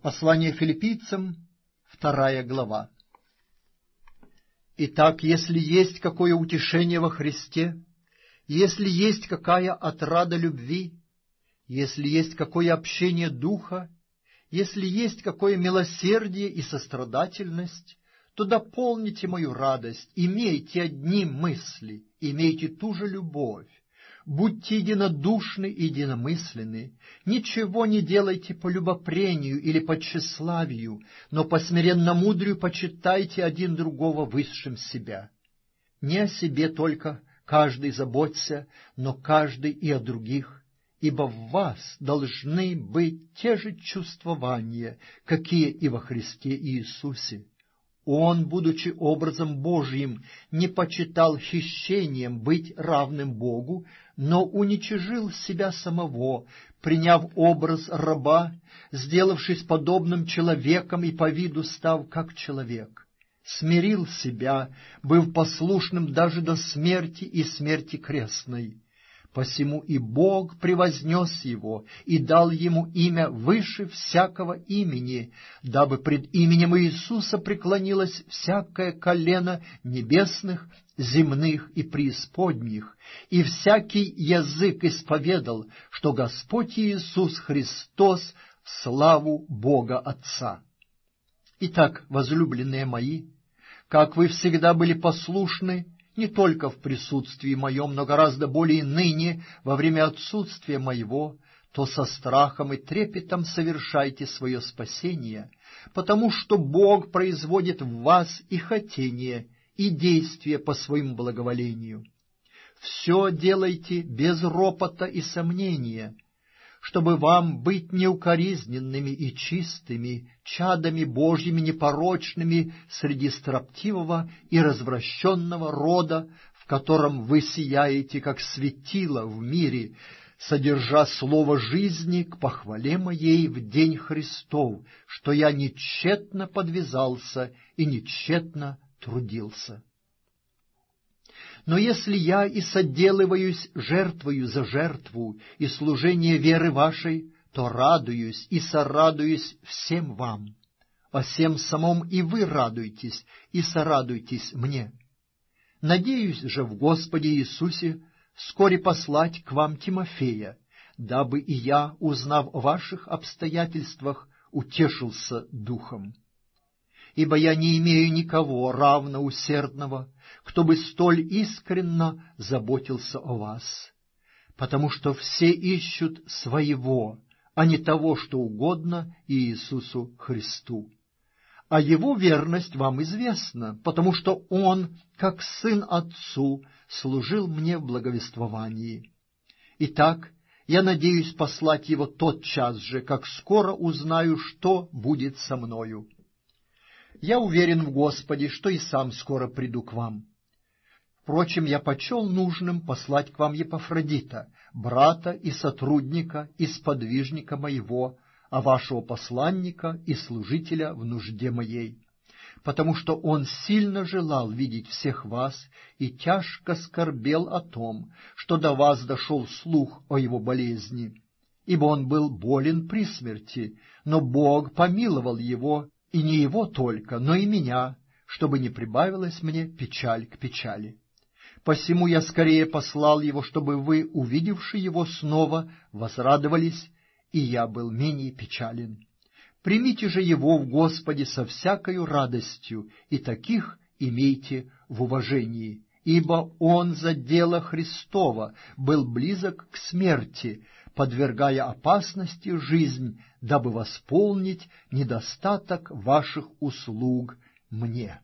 Послание филиппийцам, 2 глава. Итак, если есть какое утешение во Христе, если есть какая отрада любви, если есть какое общение духа, если есть какое милосердие и сострадательность, то дополните мою радость, имейте одни мысли, имейте ту же любовь, будьте единодушны и единомысленны, ничего не делайте по любопрению или по тщеславию, но по смиренномудрию почитайте один другого высшим себя. Не о себе только каждый заботься, но каждый и о других, ибо в вас должны быть те же чувствования, какие и во Христе Иисусе. Он, будучи образом Божиим, не почитал хищением быть равным Богу, но уничижил себя самого, приняв образ раба, сделавшись подобным человеком и по виду став как человек. Смирил себя, быв послушным даже до смерти и смерти крестной. Посему и Бог превознес его и дал ему имя выше всякого имени, дабы пред именем Иисуса преклонилось всякое колено небесных, земных и преисподних, и всякий язык исповедал, что Господь Иисус Христос в славу Бога Отца. Итак, возлюбленные мои, как вы всегда были послушны, не только в присутствии моем, но гораздо более ныне, во время отсутствия моего, то со страхом и трепетом совершайте свое спасение, потому что Бог производит в вас и хотение, и действие по своему благоволению. Все делайте без ропота и сомнения, чтобы вам быть неукоризненными и чистыми, чадами Божьими непорочными среди строптивого и развращенного рода, в котором вы сияете, как светило в мире, содержа слово жизни к похвале моей в день Христов, что я нетщетно подвязался и нетщетно трудился. Но если я и соделываюсь жертвою за жертву и служение веры вашей, то радуюсь и сорадуюсь всем вам. О сем самом и вы радуйтесь, и сорадуйтесь мне. Надеюсь же в Господе Иисусе вскоре послать к вам Тимофея, дабы и я, узнав о ваших обстоятельствах, утешился духом. Ибо я не имею никого равно усердного, кто бы столь искренно заботился о вас, потому что все ищут своего, а не того, что угодно Иисусу Христу. А Его верность вам известна, потому что Он, как сын Отцу, служил мне в благовествовании. Итак, я надеюсь послать Его тотчас же, как скоро узнаю, что будет со мною. Я уверен в Господе, что и сам скоро приду к вам. Впрочем, я почел нужным послать к вам Епафродита, брата и сотрудника и сподвижника моего, а вашего посланника и служителя в нужде моей, потому что он сильно желал видеть всех вас и тяжко скорбел о том, что до вас дошел слух о его болезни, ибо он был болен при смерти, но Бог помиловал его, и не его только, но и меня, чтобы не прибавилась мне печаль к печали. Посему я скорее послал его, чтобы вы, увидевши его снова, возрадовались, и я был менее печален. Примите же его в Господе со всякою радостью, и таких имейте в уважении, ибо он за дело Христово был близок к смерти, подвергая опасности жизнь, дабы восполнить недостаток ваших услуг мне.